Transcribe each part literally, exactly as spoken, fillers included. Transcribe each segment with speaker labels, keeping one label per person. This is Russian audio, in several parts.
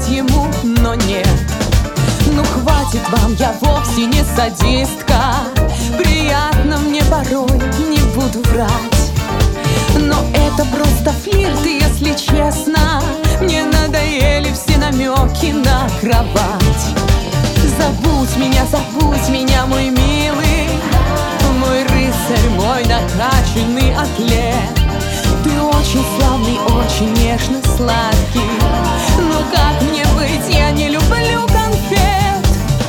Speaker 1: сказать ему, но нет. Ну хватит вам, я вовсе не садистка. Приятно мне порой, не буду врать. Но это просто флирт, и если честно, мне надоели все намеки на кровать. Забудь меня, забудь меня, мой милый, мой рыцарь, мой накачанный атлет. Ты очень славный, очень нежно сладкий. Но как мне быть, я не люблю конфет.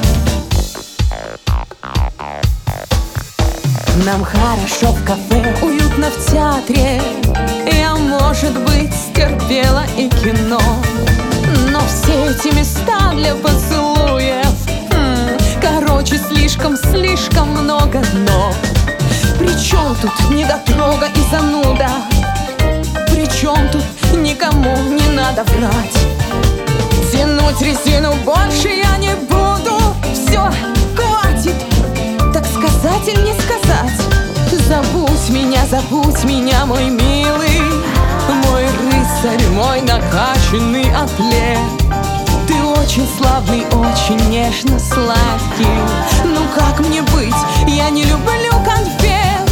Speaker 1: Нам хорошо в кафе, уютно в театре. Я, может быть, стерпела и кино, но все эти места для поцелуев, м-м, короче, слишком, слишком много но. Причем тут недотрога и зануда? Причем тут никому не надо врать? Тянуть резину больше я не буду. Все, хватит, так сказать или не сказать? Забудь меня, забудь меня, мой милый, мой рыцарь, мой накачанный атлет. Ты очень славный, очень нежно сладкий. Ну как мне быть, я не люблю конфет.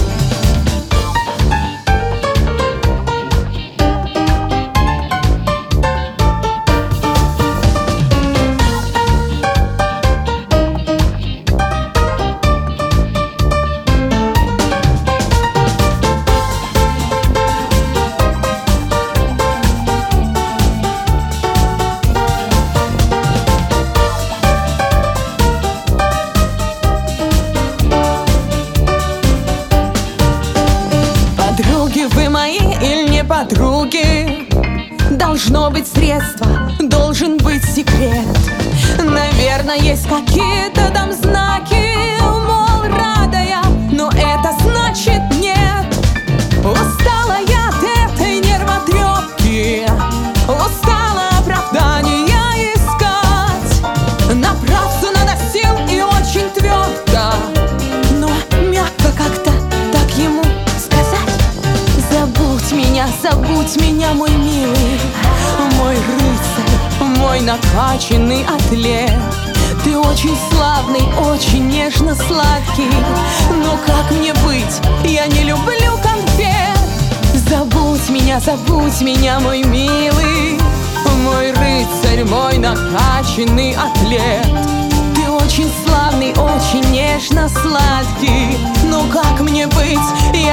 Speaker 1: Подруги вы мои или не подруги? Должно быть средство, должен быть секрет. Наверное, есть какие-то там знаки, мол, рада я, но это значит нет. Устала я от этой нервотрепки, устала оправдания искать. Направду надо сил и очень твердо, но мягко как-то так ему сказать. Забудь меня, забудь меня, мой милый, мой рыцарь, мой накачанный атлет. Ты очень славный, очень нежно сладкий. Но как мне быть, я не люблю конфет. Забудь меня, забудь меня, мой милый, мой рыцарь, мой накачанный атлет. Ты очень славный, очень нежно сладкий. Но как мне быть,